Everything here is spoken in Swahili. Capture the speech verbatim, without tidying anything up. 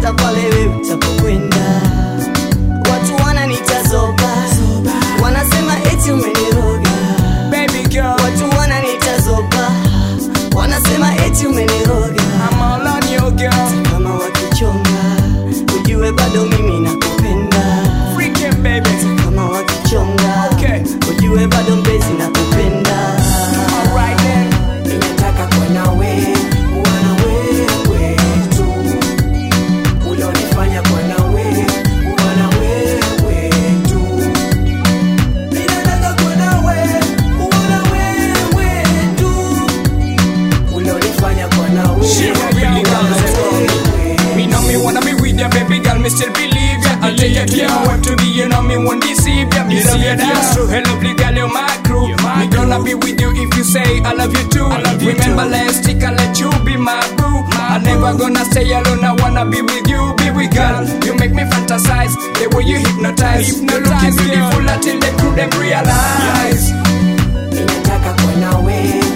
hata pale wewe utapokwenda. Watu wananitazoba, wanasema eti umeniroga. Baby girl, watu wananitazoba, wanasema eti umeniroga. I'm all on you girl. Kama wakichonga, ujue bado mimi nakupenda. Freaking baby. Kama wakichonga, okay, ujue bado mpenzi nakupenda. Alright then. Ninataka kwa nawe, kuwa na wewe tu. Ulionifanya kwa nawe, kuwa na wewe tu. Ninataka kwa nawe, kuwa na wewe tu. Ulionifanya kwa nawe. She really does it. Me know me wanna be with ya, baby girl, me still believe ya. I'll take you to my wife to be, you know me won't deceive ya. Me love you, that's true. Hey, lovely girl, you're my crew. Me gonna be with you if you say I love you too. Remember last week I let you be my boo. I'm never gonna stay alone, I wanna be with you, be with girl. You make me fantasize, the way you hypnotize. You're looking beautiful until they couldn't realize. Ninataka kwa nawe,